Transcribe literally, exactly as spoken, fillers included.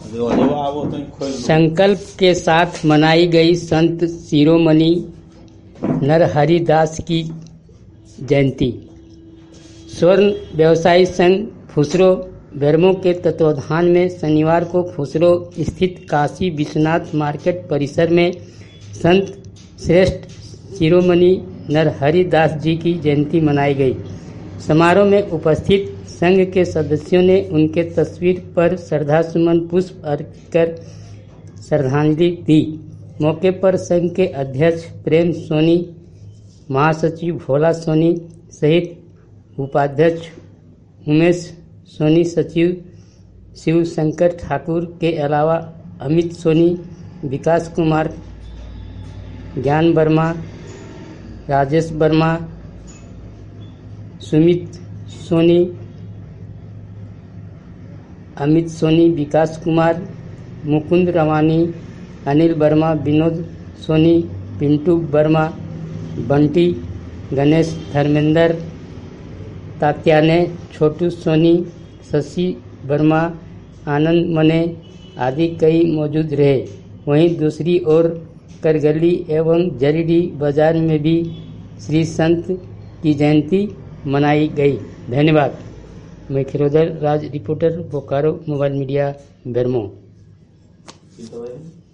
संकल्प के साथ मनाई गई संत शिरोमणि नरहरिदास की जयंती। स्वर्ण व्यवसायी संघ फुसरो बेरमो के तत्वाधान में शनिवार को फुसरो स्थित काशी विश्वनाथ मार्केट परिसर में संत श्रेष्ठ शिरोमणि नरहरिदास जी की जयंती मनाई गई। समारोह में उपस्थित संघ के सदस्यों ने उनके तस्वीर पर श्रद्धासुमन पुष्प अर्पित कर श्रद्धांजलि दी। मौके पर संघ के अध्यक्ष प्रेम सोनी, महासचिव भोला सोनी सहित उपाध्यक्ष उमेश सोनी, सचिव शिव शंकर ठाकुर के अलावा अमित सोनी, विकास कुमार, ज्ञान वर्मा, राजेश वर्मा, सुमित सोनी, अमित सोनी, विकास कुमार, मुकुंद रवानी, अनिल वर्मा, विनोद सोनी, पिंटू वर्मा, बंटी, गणेश, धर्मेंद्र, तात्याने, छोटू सोनी, शशि वर्मा, आनंद मने आदि कई मौजूद रहे। वहीं दूसरी ओर करगली एवं जरीडी बाजार में भी श्री संत की जयंती मनाई गई। धन्यवाद। मैं Khirodhar Raj, reporter, Bokaro mobile media, Bermo.